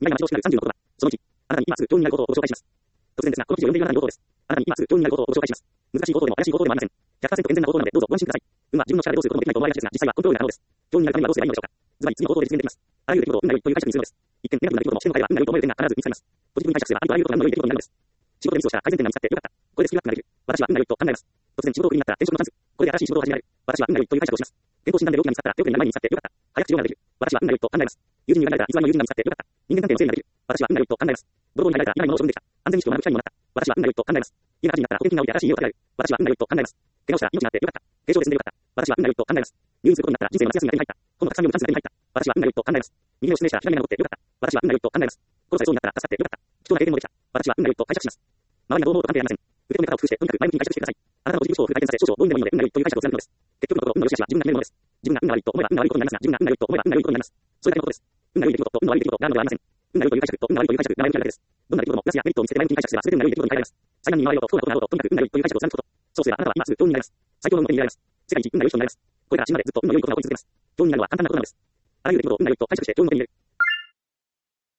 意外な待ち遠しくなる30のことは、その1、あなたに今すぐ興味になることをご紹介します。突然ですが、この記事を読んでいるあなたに朗報です。あなたに今すぐ興味になることをご紹介します。難しいことでも怪しいことでもありません。100% 健全なことなのでどうぞご安心ください。運は自分の力でどうすることもできないと思われがちですが、実際はコントロールが可能です。興味になるためにはどうすればいいのでしょうか。ズバリ次の方法で実現できます。あらゆる出来事を運が良いという解釈にするのです。一見ネガティブな出来事もしての彼は運が良いと思える点が必ず見つかります。ポジティブに解釈すればありとあらゆることが運の良い出来事になるのです。仕事でミスをしたら改善点が見つかってよかった。これでスキルアップができる。私は運が良いと考えます。突然仕事をクビになったら転職のチャンス。これで新しい仕事を始められる。私は運が良いという解釈をします。健康診断で病気が見つかったら手遅れになる前に見つかってよかった。早く治療ができる。私は運が良いと考えます。友人に裏切られた偽りの友人が見つかってよかった。人間関係の整理ができる。私は運が良いと考えます。泥棒に入られた未来のものを処分できた。安全意識を学ぶ機会にもなった。私は運が良いと考えます。家が火事になったら保険金が下りて新しい家を建てられる。私は運が良いと考えます。怪我をしたら命があってよかった。軽症で済んでよかった。私は運が良いと考えます。入院することになったら人生の夏休みが手に入った。本のたくさん読むチャンスが手に入った。私は運が良いと考えます。右目を失明したら左目が残ってよかった。私は運が良いと考えます。殺されそうになったら助かってよかった。貴重な経験もできた。私は運が良いと解釈します。周りがどう思うと関係ありません。受け止め方を工夫して、とにかく前向きに解釈してください。あなたのポジティブ思考をフル回転させ、少々強引でもいいので運が良いという解釈を貫くのです。結局のところ、運の良し悪しは自分が決めるものです。自分が運が悪いと思えば運が悪いことになりますが、自分が運が良いと思えば運が良いことになります。それだけのことです。運が良い出来事と運の悪い出来事があるのではありません。運が良いという解釈と運が悪いという解釈が前向きなだけです。どんな出来事もプラスやメリットを見せて前向きに解釈すれば全て運が良い出来事に変えられます。災難に見舞われようと不幸なことがあろうと、とにかく運が良いという解釈を貫くこと。そうすればあなたは今すぐ興味になります。最強の運の手に入れられます。世界一運が良い人になります。これから死ぬまでずっと運の良いことが起こり続けます。興味になるのは簡単なことなのです。あらゆる出来事を運が良いと解釈して興味の手に入れる。